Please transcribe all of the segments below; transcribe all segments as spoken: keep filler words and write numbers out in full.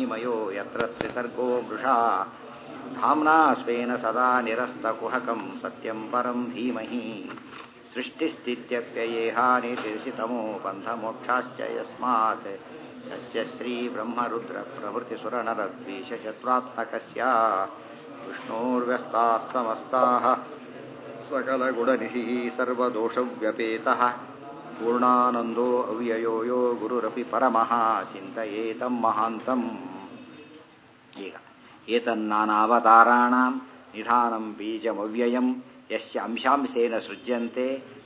ज्ञानमृतमश्रुतमणिमयो यत्र त्रिसर्गो मृषा धाम्ना स्वेन सदा निरस्तकुहकं सत्यं परं धीमहि सृष्टिस्थित्यप्ययेहानिर्देशितमो बन्धमोक्षाश्च यस्मात् यस्य श्रीब्रह्मरुद्रप्रभृतिसुरनरद्वीषशत्रुत्मकस्य विष्णोर्व्यस्तास्तमस्ताः सकलगुणनिधिः सर्वदोषव्यपेतः पूर्णानन्दो ಅವ್ಯಯೋ ಯೋ ಗುರುರಪಿ ಪರಮಃ ಚಿಂತಯೇತಂ ಮಹಾಂತಂ. ಈಗ ಏತನ್ನಾನಾವತಾರಾಣಾಂ ನಿಧಾನಂ ಬೀಜಮವ್ಯಯಂ ಯಸ್ಯ ಅಂಶಾಂಶೇನ ಸೃಜ್ಯಂತೆ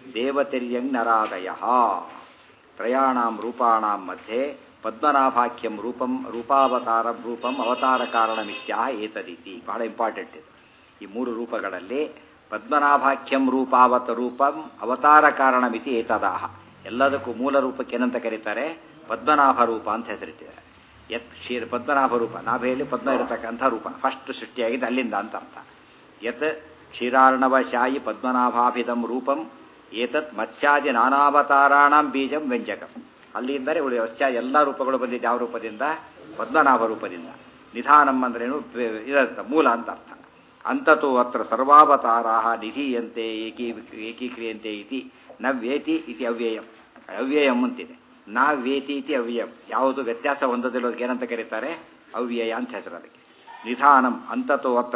ದೇವತಿರ್ಯಂಗ್ನರಾದಯಃ ತ್ರಯಾಣಾಂ ರೂಪಾಣಾಂ ಮಧ್ಯೆ ಪದ್ಮನಾಭಾಖ್ಯಂ ರೂಪಂ ರೂಪಾವತಾರ ರೂಪಂ ಅವತಾರ ಕಾರಣಮಿತ್ಯಾಹ ಏತದಿತಿ. ಬಹಳ ಇಂಪಾರ್ಟೆಂಟ್ ಇದು. ಈ ಮೂರು ರೂಪಗಳಲ್ಲಿ ಪದ್ಮನಾಭಾಖ್ಯಂ ರೂಪಾವತ ರೂಪಂ ಅವತಾರ ಕಾರಣಮಿತಿ ಏತದಾಹ. ಎಲ್ಲದಕ್ಕೂ ಮೂಲ ರೂಪಕ್ಕೆ ಏನಂತ ಕರೀತಾರೆ? ಪದ್ಮನಾಭ ರೂಪ ಅಂತ ಹೆಸರಿಟ್ಟಿದ್ದಾರೆ. ಯತ್ ಕ್ಷೀರ ಪದ್ಮನಾಭ ರೂಪ, ನಾಭೆಯಲ್ಲಿ ಪದ್ಮ ಇರತಕ್ಕಂಥ ರೂಪ ಫಸ್ಟ್ ಸೃಷ್ಟಿಯಾಗಿದೆ ಅಲ್ಲಿಂದ ಅಂತ ಅರ್ಥ. ಯತ್ ಕ್ಷೀರಾರ್ಣವಶಾಯಿ ಪದ್ಮನಾಭಾಭಿಧಂ ರೂಪಂ ಏತತ್ ಮತ್ಸ್ಯಾದಿ ನಾನಾವತಾರಾಣಾಂ ಬೀಜಂ ವ್ಯಂಜಕಂ. ಅಲ್ಲಿಂದರೆ ಉಳಿದ ಮತ್ಸ್ಯ ಎಲ್ಲ ರೂಪಗಳು ಬಂದಿದ್ದು ಯಾವ ರೂಪದಿಂದ? ಪದ್ಮನಾಭ ರೂಪದಿಂದ. ನಿಧಾನಂ ಅಂದ್ರೇನು? ಇದರ್ಥ ಮೂಲ ಅಂತ ಅರ್ಥ. ಅಂತತೋ ಅತ್ರ ಸರ್ವಾವತಾರಾ ನಿಧೀಯಂತೆ ಏಕೀ ಏಕೀಕ್ರಿಯಂತೆ ಇತಿ ನ ವೇತಿ ಇತಿ ಅವ್ಯಯಂ. ಅವ್ಯಯಂ ಅಂತಿದೆ. ನಾ ವೇತಿ ಇತಿ ಅವ್ಯಯಂ. ಯಾವುದು ವ್ಯತ್ಯಾಸ ಹೊಂದದಿರೋದಕ್ಕೆ ಏನಂತ ಕರೀತಾರೆ? ಅವ್ಯಯ ಅಂತ ಹೆಸರು ಅದಕ್ಕೆ. ನಿಧಾನಂ ಅಂತತೋ ಅತ್ರ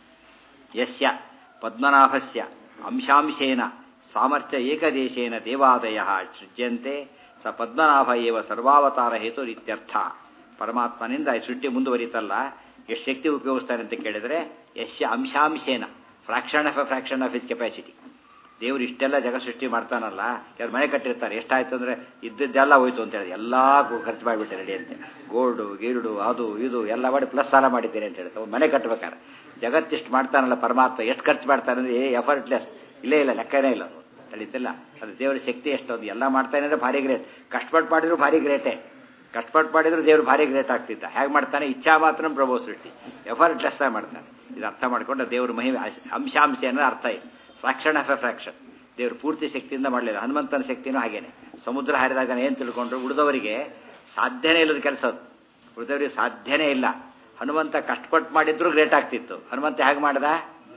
ಯಸ್ಯ ಪದ್ಮನಾಭಸ್ಯ ಅಂಶಾಂಶೇನ ಸಾಮರ್ಥ್ಯ ಏಕದೇಶೇನ ದೇವಾದಯ ಸೃಜ್ಯಂತೆ ಸ ಪದ್ಮನಾಭ ಏವ ಸರ್ವಾವತಾರ ಹೇತು ಇತ್ಯರ್ಥ. ಪರಮಾತ್ಮನಿಂದ ಸೃಷ್ಟಿ ಮುಂದುವರಿತಲ್ಲ, ಎಷ್ಟು ಶಕ್ತಿ ಉಪಯೋಗಿಸ್ತಾನೆ ಅಂತ ಕೇಳಿದರೆ ಯಶ್ಯ ಅಂಶಾಂಶೇನ, fraction of a fraction of his capacity. ದೇವರು ಇಷ್ಟೆಲ್ಲ ಜಗ ಸೃಷ್ಟಿ ಮಾಡ್ತಾನಲ್ಲ, ಯಾರು ಮನೆ ಕಟ್ಟಿರ್ತಾರೆ, ಎಷ್ಟಾಯ್ತು ಅಂದರೆ ಇದ್ದದ್ದೆಲ್ಲ ಹೋಯ್ತು ಅಂತ ಹೇಳಿದೆ, ಎಲ್ಲ ಖರ್ಚು ಮಾಡಿಬಿಟ್ಟೆ ರೆಡಿ ಅಂತೆ. ಗೋಲ್ಡು ಗೀಲ್ಡು ಅದು ಇದು ಎಲ್ಲ ಮಾಡಿ ಪ್ಲಸ್ ಸಾಲ ಮಾಡಿದ್ದೇನೆ ಅಂತ ಹೇಳ್ತಾರೆ. ಮನೆ ಕಟ್ಟಬೇಕಾರೆ ಜಗತ್ತಿಷ್ಟು ಮಾಡ್ತಾನಲ್ಲ ಪರಮಾತ್ಮ, ಎಷ್ಟು ಖರ್ಚು ಮಾಡ್ತಾನೆ ಅಂದರೆ ಏ ಎಫರ್ಟ್ಲೆಸ್, ಇಲ್ಲೇ ಇಲ್ಲ, ಲೆಕ್ಕನೇ ಇಲ್ಲ, ಅದು ತಿಳಿತಿಲ್ಲ. ಅದು ದೇವರ ಶಕ್ತಿ ಎಷ್ಟೊಂದು ಎಲ್ಲ ಮಾಡ್ತಾನೆ ಅಂದರೆ ಭಾರಿ ಗ್ರೇಟ್. ಕಷ್ಟಪಟ್ಟು ಮಾಡಿದ್ರು ಭಾರಿ ಗ್ರೇಟೇ. ಕಷ್ಟಪಟ್ಟು ಮಾಡಿದ್ರು ದೇವರು ಭಾರಿ ಗ್ರೇಟ್ ಆಗ್ತಿದ್ದ. ಹೇಗೆ ಮಾಡ್ತಾನೆ? ಇಚ್ಛಾ ಮಾತ್ರ ಪ್ರಭೋ ಸೃಷ್ಟಿ, ಎಫರ್ಟ್ಲೆಸ್ ಆಗಿ ಮಾಡ್ತಾನೆ. ಇದು ಅರ್ಥ ಮಾಡಿಕೊಂಡು ದೇವ್ರ ಮಹಿಮೆ ಅಂಶಾಂಶ ಅನ್ನೋ ಅರ್ಥ ಇದೆ. Fraction of a fraction. ದೇವರು ಪೂರ್ತಿ ಶಕ್ತಿಯಿಂದ ಮಾಡಲಿಲ್ಲ. ಹನುಮಂತನ ಶಕ್ತಿನೂ ಹಾಗೇನೆ. ಸಮುದ್ರ ಹಾರಿದಾಗ ಏನು ತಿಳ್ಕೊಂಡ್ರು? ಉಳಿದವರಿಗೆ ಸಾಧ್ಯನೇ ಇಲ್ಲದ ಕೆಲಸ ಅದು. ಉಳಿದವರಿಗೆ ಸಾಧ್ಯನೇ ಇಲ್ಲ. ಹನುಮಂತ ಕಷ್ಟಪಟ್ಟು ಮಾಡಿದ್ರು ಗ್ರೇಟ್ ಆಗ್ತಿತ್ತು. ಹನುಮಂತ ಹೇಗೆ ಮಾಡ್ದ?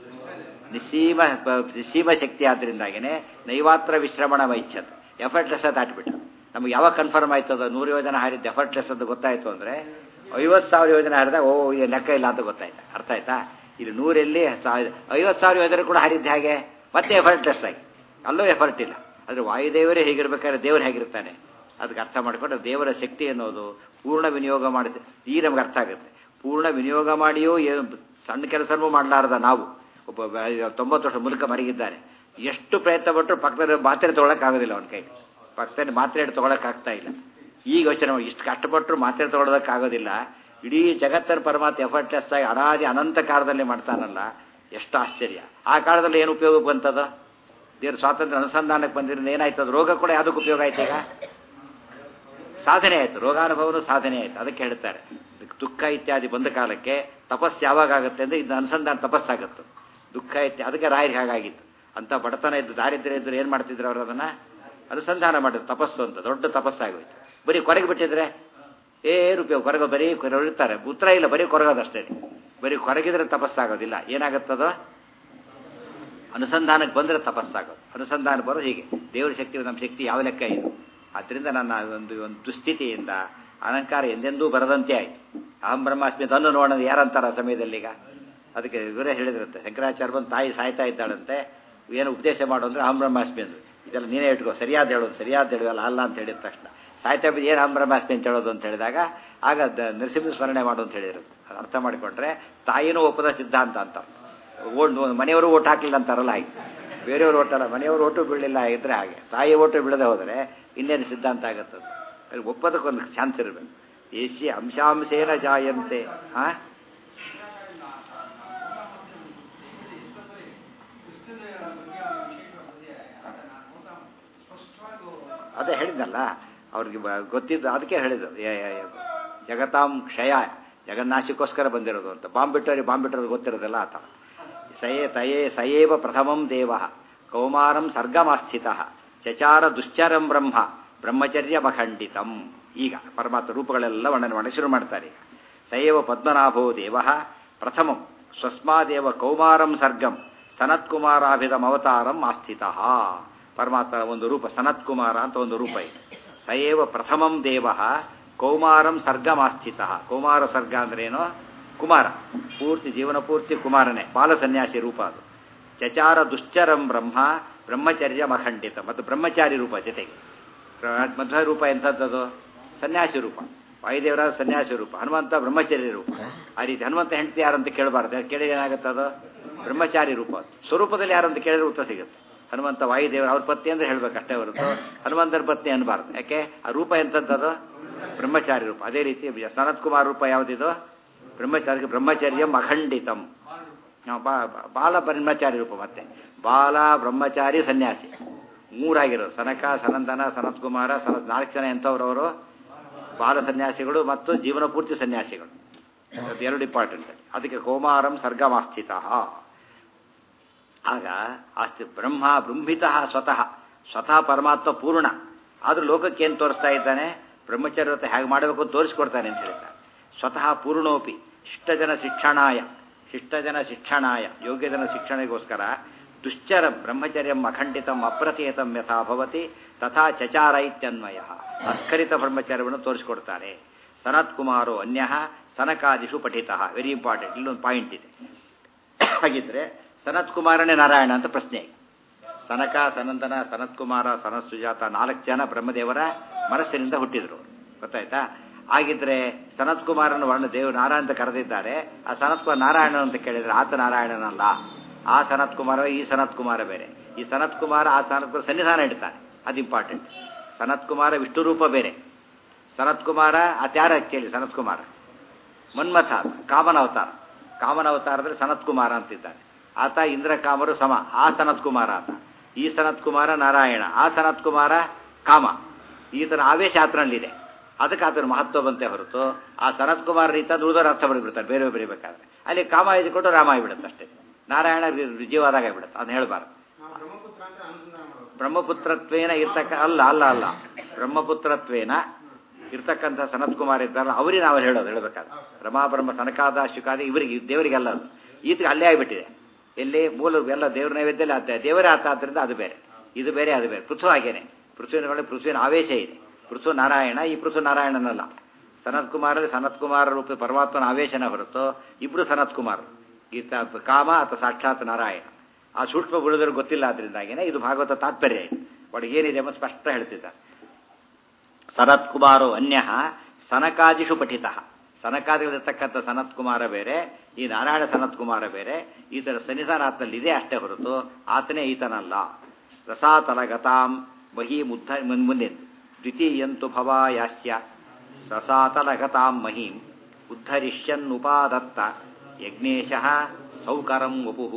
ನಿಸ್ಸೀಮ ನಿಸ್ಸೀಮ ಶಕ್ತಿ ಆದ್ದರಿಂದಾಗೇನೆ ನೈವಾತ್ರ ವಿಶ್ರಮಣ ವೈಚ್ಛತ್, ಎಫರ್ಟ್ಲೆಸ್ ಅದು ದಾಟ್ಬಿಟ್ಟು. ನಮ್ಗೆ ಯಾವಾಗ ಕನ್ಫರ್ಮ್ ಆಯ್ತು ಅದು ನೂರು ಯೋಜನೆ ಹಾರಿದ್ದು ಎಫರ್ಟ್ಲೆಸ್ ಅಂತ ಗೊತ್ತಾಯ್ತು ಅಂದರೆ ಐವತ್ತು ಸಾವಿರ ಯೋಜನೆ ಹಾರಿದಾಗ ಓ ಇದು ಲೆಕ್ಕ ಇಲ್ಲ ಅಂತ ಗೊತ್ತಾಯ್ತು. ಅರ್ಥ ಆಯ್ತಾ? ಇಲ್ಲಿ ನೂರಲ್ಲಿ ಐವತ್ತು ಸಾವಿರ ಯೋಜನೆ ಕೂಡ ಹಾರಿದ್ದು ಹಾಗೆ ಮತ್ತೆ ಎಫರ್ಟ್ಲೆಸ್ ಆಗಿ, ಅಲ್ಲೂ ಎಫರ್ಟ್ ಇಲ್ಲ. ಆದರೆ ವಾಯುದೇವರೇ ಹೇಗಿರ್ಬೇಕಾದ್ರೆ ದೇವರು ಹೇಗಿರ್ತಾನೆ ಅದಕ್ಕೆ ಅರ್ಥ ಮಾಡಿಕೊಂಡು ದೇವರ ಶಕ್ತಿ ಅನ್ನೋದು ಪೂರ್ಣ ವಿನಿಯೋಗ ಮಾಡುತ್ತೆ. ಈ ನಮ್ಗೆ ಅರ್ಥ ಆಗುತ್ತೆ. ಪೂರ್ಣ ವಿನಿಯೋಗ ಮಾಡಿಯೂ ಏನು ಸಣ್ಣ ಕೆಲಸನೂ ಮಾಡಲಾರ್ದ ನಾವು, ಒಬ್ಬ ತೊಂಬತ್ತು ವರ್ಷ ಮೂಲಕ ಮರಗಿದ್ದಾನೆ, ಎಷ್ಟು ಪ್ರಯತ್ನ ಪಟ್ಟರು ಪಕ್ಕದಲ್ಲಿ ಮಾತ್ರೆ ತೊಗೊಳಕ್ಕಾಗೋದಿಲ್ಲ. ಅವನ ಕೈ ಪಕ್ಕದಲ್ಲಿ ಮಾತ್ರೆ ಇಟ್ಟು ತೊಗೊಳಕ್ಕಾಗ್ತಾ ಇಲ್ಲ. ಈಗ ಯೋಚನೆ ಇಷ್ಟು ಕಷ್ಟಪಟ್ಟರು ಮಾತ್ರೆ ತೊಗೊಳೋದಕ್ಕಾಗೋದಿಲ್ಲ. ಇಡೀ ಜಗತ್ತನ್ನು ಪರಮಾತ್ಮ ಎಫರ್ಟ್ಲೆಸ್ ಆಗಿ ಅನಾದಿ ಅನಂತ ಕಾಲದಲ್ಲಿ ಮಾಡ್ತಾನಲ್ಲ, ಎಷ್ಟು ಆಶ್ಚರ್ಯ. ಆ ಕಾಲದಲ್ಲಿ ಏನು ಉಪಯೋಗ ಬಂತದ? ದೇವ್ರ ಸ್ವಾತಂತ್ರ್ಯ ಅನುಸಂಧಾನಕ್ಕೆ ಬಂದಿರೋದು ಏನಾಯ್ತದ? ರೋಗ ಕೂಡ ಯಾವುದಕ್ಕೆ ಉಪಯೋಗ ಆಯ್ತು? ಈಗ ಸಾಧನೆ ಆಯಿತು, ರೋಗಾನುಭವನೂ ಸಾಧನೆ ಆಯಿತು. ಅದಕ್ಕೆ ಹೇಳ್ತಾರೆ ದುಃಖ ಇತ್ಯಾದಿ ಬಂದ ಕಾಲಕ್ಕೆ ತಪಸ್ಸು ಯಾವಾಗ ಆಗುತ್ತೆ ಅಂದರೆ ಇದು ಅನುಸಂಧಾನ ತಪಸ್ಸಾಗುತ್ತೆ. ದುಃಖ ಇತ್ಯ ಅದಕ್ಕೆ ರಾಯರಿಗೆ ಹಾಗಾಗಿತ್ತು. ಅಂತ ಬಡತನ ಇದ್ದು ದಾರಿದ್ರ್ಯ ಇದ್ದರು ಏನು ಮಾಡ್ತಿದ್ರು? ಅವರು ಅದನ್ನು ಅನುಸಂಧಾನ ಮಾಡಿದ್ರು. ತಪಸ್ಸು ಅಂತ ದೊಡ್ಡ ತಪಸ್ಸಾಗೋಯ್ತು. ಬರೀ ಕೊರಗೆ ಬಿಟ್ಟಿದ್ರೆ ಏನು ಉಪಯೋಗ? ಕೊರಗ ಬರೀ ಕೊರಗಿರ್ತಾರೆ, ಉತ್ತರ ಇಲ್ಲ, ಬರೀ ಕೊರಗೋದಷ್ಟೇ. ಬರೀ ಕೊರಗಿದ್ರೆ ತಪಸ್ಸಾಗೋದಿಲ್ಲ. ಏನಾಗುತ್ತದೋ? ಅನುಸಂಧಾನಕ್ಕೆ ಬಂದರೆ ತಪಸ್ಸಾಗೋದು. ಅನುಸಂಧಾನ ಬರೋದು ಹೀಗೆ. ದೇವರ ಶಕ್ತಿ ನಮ್ಮ ಶಕ್ತಿ ಯಾವ ಲೆಕ್ಕ ಇದು? ಆದ್ದರಿಂದ ನನ್ನ ಒಂದು ಒಂದು ದುಸ್ಥಿತಿಯಿಂದ ಅಲಂಕಾರ ಎಂದೆಂದೂ ಬರದಂತೆ ಆಯಿತು. ಅಹಂ ಬ್ರಹ್ಮಾಸ್ಮಿ ಅದನ್ನು ನೋಡೋದು ಯಾರಂತಾರ ಸಮಯದಲ್ಲಿ? ಈಗ ಅದಕ್ಕೆ ಇವರೇ ಹೇಳಿದ್ರಂತೆ, ಶಂಕರಾಚಾರ್ಯ ಬಂದು ತಾಯಿ ಸಾಯ್ತಾ ಇದ್ದಾಳಂತೆ, ಏನು ಉಪದೇಶ ಮಾಡು ಅಂದರೆ ಅಹಂ ಬ್ರಹ್ಮಾಸ್ಮಿ ಅಂದರು. ಇದೆಲ್ಲ ನೀನೇ ಇಟ್ಕೋ, ಸರಿಯಾದ ಹೇಳೋದು, ಸರಿಯಾದ ಹೇಳೋಲ್ಲ ಅಲ್ಲ ಅಂತ ಹೇಳಿದ ತಕ್ಷಣ ಸಾಯ್ತಾ ಬಿದ್ದು ಏನು ಅಹಂ ಬ್ರಹ್ಮಾಸ್ಮಿ ಅಂತ ಹೇಳೋದು ಅಂತ ಹೇಳಿದಾಗ ಆಗ ನರಸಿಂಹ ಸ್ಮರಣೆ ಮಾಡು ಅಂತ ಹೇಳಿರುತ್ತೆ. ಅದು ಅರ್ಥ ಮಾಡಿಕೊಂಡ್ರೆ ತಾಯಿನೂ ಒಪ್ಪದ ಸಿದ್ಧಾಂತ ಅಂತ. ಓಟ್ ಮನೆಯವರು ಓಟ್ ಹಾಕಲಿಲ್ಲ ಅಂತಾರಲ್ಲ ಹಾಗೆ, ಬೇರೆಯವರು ಓಟಲ್ಲ, ಮನೆಯವರು ಓಟು ಬೀಳಲಿಲ್ಲ ಆಗಿದ್ರೆ ಹಾಗೆ, ತಾಯಿ ಓಟು ಬೀಳದೆ ಹೋದರೆ ಇನ್ನೇನು ಸಿದ್ಧಾಂತ ಆಗುತ್ತದೆ? ಅಲ್ಲಿ ಒಪ್ಪದಕ್ಕೊಂದು ಚಾನ್ಸ್ ಇರಬೇಕು. ಏಷ್ಯ ಅಂಶಾಂಶೇನ ಜಾಯಂತೆ. ಹಾಂ, ಅದೇ ಹೇಳಿದ್ನಲ್ಲ ಅವ್ರಿಗೆ ಗೊತ್ತಿದ್ದು, ಅದಕ್ಕೆ ಹೇಳಿದ್ದು ಜಗತಾಂ ಕ್ಷಯ, ಜಗನ್ನಾಶಕ್ಕೋಸ್ಕರ ಬಂದಿರೋದು ಅಂತ. ಬಾಂಬ್ ಬಿಟ್ಟವ್ರಿಗೆ ಬಾಂಬ್ ಬಿಟ್ಟಿರೋದು ಗೊತ್ತಿರೋದಿಲ್ಲ ಆತ. ಸಯೇ ತಯೇ ಸಯೇವ ಪ್ರಥಮಂ ದೇವ ಕೌಮಾರಂ ಸರ್ಗಮಾಸ್ಥಿತ ಚಚಾರ ದುಶ್ಚರಂ ಬ್ರಹ್ಮ ಬ್ರಹ್ಮಚರ್ಯ ಮಖಂಡಿತಂ. ಈಗ ಪರಮಾತ್ಮ ರೂಪಗಳೆಲ್ಲ ವರ್ಣನೆ ಮಾಡಿ ಶುರು ಮಾಡ್ತಾರೆ. ಈಗ ಸಯೇವ ಪದ್ಮನಾಭೋ ದೇವ ಪ್ರಥಮಂ ಸ್ವಸ್ಮಾದೇವ ಕೌಮಾರಂ ಸರ್ಗಂ ಸನತ್ಕುಮಾರಾಭಿಧಂ ಅವತಾರಂ ಆಸ್ಥಿತಃ. ಪರಮಾತ್ಮನ ಒಂದು ರೂಪ ಸನತ್ಕುಮಾರ ಅಂತ ಒಂದು ರೂಪ ಇದೆ. ಸಯೇವ ಪ್ರಥಮಂ ದೇವ ಕೌಮಾರಂ ಸರ್ಗಮಾಸ್ಥಿತಃ. ಕೌಮಾರ ಸರ್ಗ ಅಂದ್ರೇನೋ ಕುಮಾರ, ಪೂರ್ತಿ ಜೀವನ ಪೂರ್ತಿ ಕುಮಾರನೇ, ಬಾಲ ಸನ್ಯಾಸಿ ರೂಪ ಅದು. ಚಚಾರ ದುಶ್ಚರಂ ಬ್ರಹ್ಮ ಬ್ರಹ್ಮಚರ್ಯ ಮಖಂಡಿತ, ಮತ್ತು ಬ್ರಹ್ಮಚಾರಿ ರೂಪ ಜೊತೆಗೆ. ಮಧ್ವ ರೂಪ ಎಂಥದ್ದು? ಸನ್ಯಾಸಿ ರೂಪ. ವಾಯುದೇವರಾದ ಸನ್ಯಾಸಿ ರೂಪ, ಹನುಮಂತ ಬ್ರಹ್ಮಚಾರಿ ರೂಪ. ಆ ರೀತಿ ಹನುಮಂತ ಹೆಂಡತಿ ಯಾರಂತ ಕೇಳಬಾರ್ದು, ಕೇಳಿದ್ರೆ ಏನಾಗುತ್ತೆ? ಅದು ಬ್ರಹ್ಮಚಾರಿ ರೂಪ. ಸ್ವರೂಪದಲ್ಲಿ ಯಾರಂತ ಕೇಳಿದ್ರೆ ಉತ್ತರ ಸಿಗುತ್ತೆ. ಹನುಮಂತ ವಾಯುದೇವರು ಅವ್ರ ಪತ್ನಿ ಅಂದ್ರೆ ಹೇಳ್ಬೇಕು ಅಷ್ಟೇ ಹೊರತು ಹನುಮಂತರ ಪತ್ನಿ ಅನ್ಬಾರ್ದು. ಯಾಕೆ? ಆ ರೂಪ ಎಂಥದ್ದು? ಬ್ರಹ್ಮಚಾರಿ ರೂಪ. ಅದೇ ರೀತಿ ಸನತ್ಕುಮಾರ್ ರೂಪ ಯಾವುದಿದು? ಬ್ರಹ್ಮಚಾರಿ. ಬ್ರಹ್ಮಚರ್ಯಂ ಅಖಂಡಿತಂ, ಬಾಲ ಬ್ರಹ್ಮಚಾರಿ ರೂಪ. ಮತ್ತೆ ಬಾಲ ಬ್ರಹ್ಮಚಾರಿ ಸನ್ಯಾಸಿ ಮೂರಾಗಿರೋದು. ಸನಕ, ಸನಂದನ, ಸನತ್ಕುಮಾರ, ಸನ ನಾಲ್ಕು ಜನ ಎಂಥವ್ರವರು ಬಾಲ ಸನ್ಯಾಸಿಗಳು ಮತ್ತು ಜೀವನ ಪೂರ್ತಿ ಸನ್ಯಾಸಿಗಳು. ಅದು ಎರಡು ಇಂಪಾರ್ಟೆಂಟ್. ಅದಕ್ಕೆ ಕೌಮಾರಂ ಸರ್ಗಮಾಸ್ಥಿತ. ಆಗ ಆಸ್ತಿ ಬ್ರಹ್ಮ ಬೃಂಹಿತ ಸ್ವತಃ ಸ್ವತಃ ಪರಮಾತ್ಮ ಪೂರ್ಣ. ಆದರೂ ಲೋಕಕ್ಕೆ ಏನು ತೋರಿಸ್ತಾ ಇದ್ದಾನೆ? ಬ್ರಹ್ಮಚರ್ಯತೆ ಹೇಗೆ ಮಾಡಬೇಕು ಅಂತ ತೋರಿಸ್ಕೊಡ್ತಾನೆ ಅಂತ ಹೇಳ್ತಾನೆ. ಸ್ವತಃ ಪೂರ್ಣೋಪಿ ಶಿಷ್ಟಜನ ಶಿಕ್ಷಣಾಯ ಶಿಷ್ಟಜನ ಶಿಕ್ಷಣಾಯ ಯೋಗ್ಯಜನ ಶಿಕ್ಷಣೆಗೋಸ್ಕರ ದುಶ್ಚರ ಬ್ರಹ್ಮಚರ್ಯಂ ಅಖಂಡಿತಂ ಅಪ್ರತಿಹತಂ ಯಥಾ ಭವತಿ ತಥಾ ಚಚಾರ ಇತ್ಯನ್ವಯ. ಅಸ್ಖಲಿತ ಬ್ರಹ್ಮಚರ್ಯವನ್ನು ತೋರಿಸಿಕೊಡ್ತಾರೆ. ಸನತ್ಕುಮಾರೋ ಅನ್ಯ ಸನಕಾದಿಷು ಪಠಿತ. Very important. ಇಲ್ಲೊಂದು ಪಾಯಿಂಟ್ ಇದೆ. ಹಾಗಿದ್ರೆ ಸನತ್ಕುಮಾರನೇ ನಾರಾಯಣ ಅಂತ ಪ್ರಶ್ನೆ. ಸನಕ, ಸನಂದನ, ಸನತ್ಕುಮಾರ, ಸನತ್ ಸುಜಾತ ನಾಲ್ಕು ಜನ ಬ್ರಹ್ಮದೇವರ ಮನಸ್ಸಿನಿಂದ ಹುಟ್ಟಿದ್ರು. ಗೊತ್ತಾಯ್ತಾ? ಹಾಗಿದ್ರೆ ಸನತ್ಕುಮಾರನ ವರ್ಣ ದೇವ ನಾರಾಯಣ ಅಂತ ಕರೆದಿದ್ದಾರೆ. ಆ ಸನತ್ಕುಮಾರ ನಾರಾಯಣ ಅಂತ ಕೇಳಿದ್ರೆ ಆತ ನಾರಾಯಣನಲ್ಲ. ಆ ಸನತ್ಕುಮಾರ ಈ ಸನತ್ಕುಮಾರ ಬೇರೆ. ಈ ಸನತ್ಕುಮಾರ ಆ ಸನತ್ಕುಮಾರ ಸನ್ನಿಧಾನ ಇಡ್ತಾನೆ. ಅದು ಇಂಪಾರ್ಟೆಂಟ್. ಸನತ್ಕುಮಾರ ವಿಷ್ಣು ರೂಪ ಬೇರೆ. ಸನತ್ಕುಮಾರ ಅತ್ಯಾರ ಆಕ್ಚುಲಿ ಸನತ್ಕುಮಾರ ಮನ್ಮಥ ಕಾಮನ ಅವತಾರ. ಕಾಮನ ಅವತಾರದಲ್ಲಿ ಸನತ್ಕುಮಾರ ಅಂತಿದ್ದಾನೆ. ಆತ ಇಂದ್ರ ಕಾಮರು ಸಮ. ಆ ಸನತ್ಕುಮಾರ ಆತ. ಈ ಸನತ್ಕುಮಾರ ನಾರಾಯಣ, ಆ ಸನತ್ಕುಮಾರ ಕಾಮ. ಈತನ ಆವೇಶ ಆತನಲ್ಲಿದೆ. ಅದಕ್ಕೆ ಆತನ ಮಹತ್ವ ಬಂತೆ ಹೊರತು ಆ ಸನತ್ಕುಮಾರ ರೀತ ಉಳಿದವರು ಅರ್ಥ ಬರೆದ್ಬಿಡ್ತಾರೆ ಬೇರೆ ಬರೀಬೇಕಾದ್ರೆ. ಅಲ್ಲಿ ಕಾಮ ಇದ್ಕೊಂಡು ರಾಮ ಆಗಿಬಿಡುತ್ತೆ ಅಷ್ಟೇ. ನಾರಾಯಣ ರುಜಿವಾದಾಗ ಆಗಿಬಿಡುತ್ತೆ. ಅದನ್ನ ಹೇಳಬಾರ್ದು. ಬ್ರಹ್ಮಪುತ್ರತ್ವೇನ ಇರ್ತಕ್ಕ ಅಲ್ಲ ಅಲ್ಲ ಅಲ್ಲ ಬ್ರಹ್ಮಪುತ್ರತ್ವೇನ ಇರ್ತಕ್ಕಂಥ ಸನತ್ಕುಮಾರ್ ಇದ್ದಾರಲ್ಲ ಅವರಿಗೆ ನಾವು ಹೇಳೋದು ಹೇಳಬೇಕಾದ್ರೆ. ರಮಾ ಬ್ರಹ್ಮ ಸನಕಾದ ಶುಕಾದಿ ಇವರಿಗೆ ದೇವರಿಗೆಲ್ಲ ಅದು. ಈತಗೆ ಅಲ್ಲೇ ಆಗಿಬಿಟ್ಟಿದೆ. ಎಲ್ಲಿ ಮೂಲ ಎಲ್ಲ ದೇವ್ರ ನೈವೇದ್ಯದಲ್ಲಿ ಆತ ದೇವರೇ ಆತ. ಆದ್ದರಿಂದ ಅದು ಬೇರೆ, ಇದು ಬೇರೆ, ಅದು ಬೇರೆ. ಪೃಥ್ವಿ ಹಾಗೇನೆ. ಪೃಥ್ವಿನ ಪೃಥ್ವಿನ ಆವೇಶ ಇದೆ. ಪೃಥ್ವಿ ನಾರಾಯಣ, ಈ ಪೃಥ್ವಿ ನಾರಾಯಣನಲ್ಲ. ಸನತ್ಕುಮಾರಲ್ಲಿ ಸನತ್ಕುಮಾರ ರೂಪ ಪರಮಾತ್ಮನ ಆವೇಶನ ಹೊರತು ಇಬ್ರು ಸನತ್ಕುಮಾರ್. ಗೀತ ಕಾಮ ಅಥವಾ ಸಾಕ್ಷಾತ್ ನಾರಾಯಣ. ಆ ಸೂಕ್ಷ್ಮ ಗುಣದವ್ರು ಗೊತ್ತಿಲ್ಲ. ಆದ್ರಿಂದಾಗೇನೆ ಇದು ಭಾಗವತ ತಾತ್ಪರ್ಯ ಇದೆ. ಒಳಗೆ ಏನಿದೆ ಎಂಬ ಸ್ಪಷ್ಟ ಹೇಳ್ತಿದ್ದಾರೆ. ಸನತ್ಕುಮಾರೋ ಅನ್ಯ ಸನಕಾದಿಷು ಪಠಿತ. ಸನಕಾದಿಗಳಿರ್ತಕ್ಕಂಥ ಸನತ್ಕುಮಾರ ಬೇರೆ, ಈ ನಾರಾಯಣ ಸನತ್ಕುಮಾರ ಬೇರೆ. ಈತನ ಸನ್ನಿಧಾನ ಆತನಲ್ಲಿ ಇದೆ ಅಷ್ಟೇ ಹೊರತು ಆತನೇ ಈತನಲ್ಲ. ರಸಾತಲಗತಾಂ ಮಹೀಂ ಉದ್ಧ ಮುಂದೆ ದ್ವಿತೀಯಂತು ಭವಾಯಾಸ್ಯ ರಸಾತಲಗತಾಂ ಮಹೀಂ ಉದ್ಧರಿಷ್ಯನ್ನುಪಾದತ್ತ ಯಜ್ಞೇಶಃ ಸೌಕರಂ ವಪುಃ.